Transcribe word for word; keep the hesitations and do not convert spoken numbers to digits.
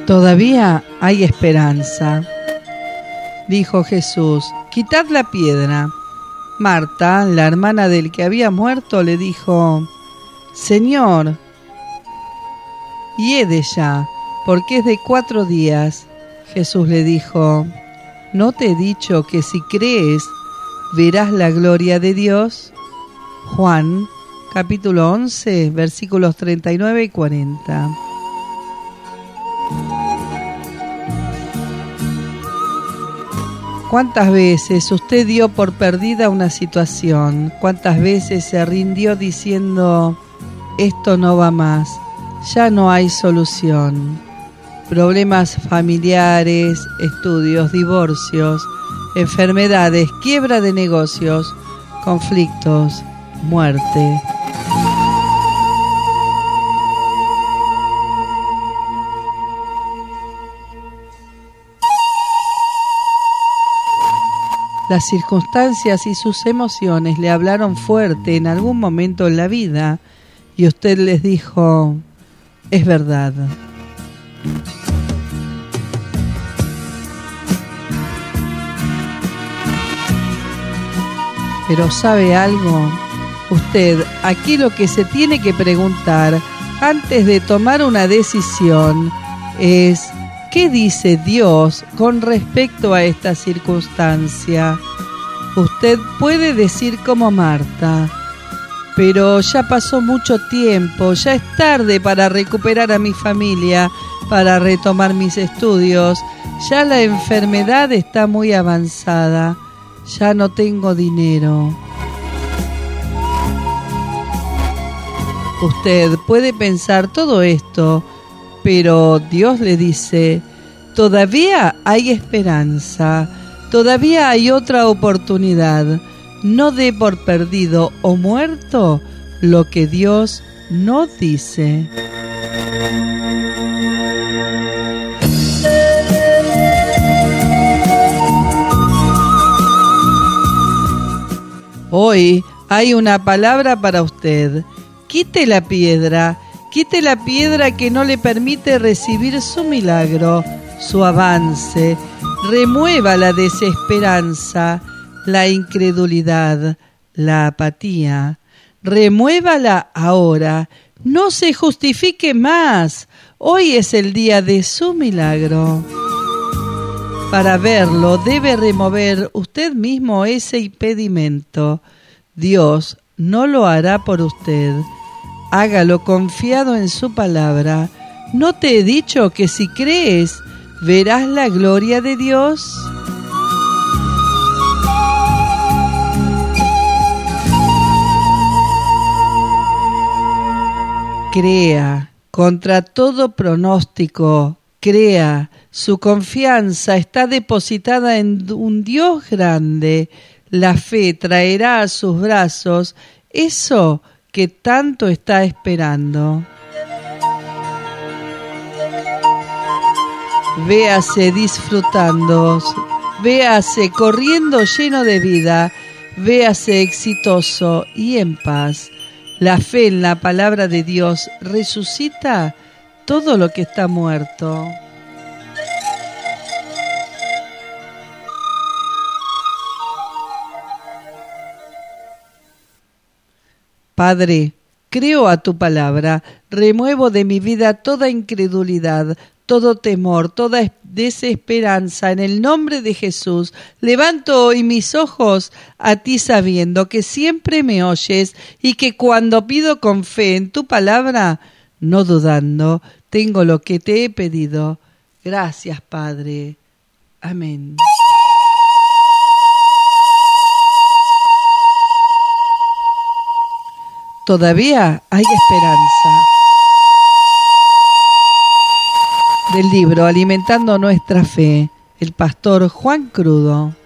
Todavía hay esperanza, dijo Jesús. Quitad la piedra. Marta, la hermana del que había muerto, le dijo: Señor, hiede ya, porque es de cuatro días. Jesús le dijo: ¿no te he dicho que si crees verás la gloria de Dios? Juan, capítulo once, versículos treinta y nueve y cuarenta. ¿Cuántas veces usted dio por perdida una situación? ¿Cuántas veces se rindió diciendo: esto no va más, ya no hay solución? Problemas familiares, estudios, divorcios, enfermedades, quiebra de negocios, conflictos, muerte. Las circunstancias y sus emociones le hablaron fuerte en algún momento en la vida y usted les dijo: es verdad. Pero ¿sabe algo? Usted, aquí lo que se tiene que preguntar antes de tomar una decisión es: ¿qué dice Dios con respecto a esta circunstancia? Usted puede decir como Marta: pero ya pasó mucho tiempo, ya es tarde para recuperar a mi familia, para retomar mis estudios, ya la enfermedad está muy avanzada, ya no tengo dinero. Usted puede pensar todo esto, pero Dios le dice: todavía hay esperanza, todavía hay otra oportunidad. No dé por perdido o muerto lo que Dios no dice. Hoy hay una palabra para usted. Quite la piedra, quite la piedra que no le permite recibir su milagro, su avance. Remueva la desesperanza, la incredulidad, la apatía. Remuévala ahora. No se justifique más. Hoy es el día de su milagro. Para verlo, debe remover usted mismo ese impedimento. Dios no lo hará por usted. Hágalo confiado en su palabra. ¿No te he dicho que si crees, verás la gloria de Dios? Crea, contra todo pronóstico, crea. Su confianza está depositada en un Dios grande. La fe traerá a sus brazos eso que tanto está esperando. Véase disfrutando, véase corriendo lleno de vida, véase exitoso y en paz. La fe en la palabra de Dios resucita todo lo que está muerto. Padre, creo a tu palabra, remuevo de mi vida toda incredulidad, todo temor, toda desesperanza. En el nombre de Jesús, levanto hoy mis ojos a ti sabiendo que siempre me oyes y que cuando pido con fe en tu palabra, no dudando, tengo lo que te he pedido. Gracias, Padre. Amén. Todavía hay esperanza. Del libro Alimentando Nuestra Fe, el pastor Juan Crudo.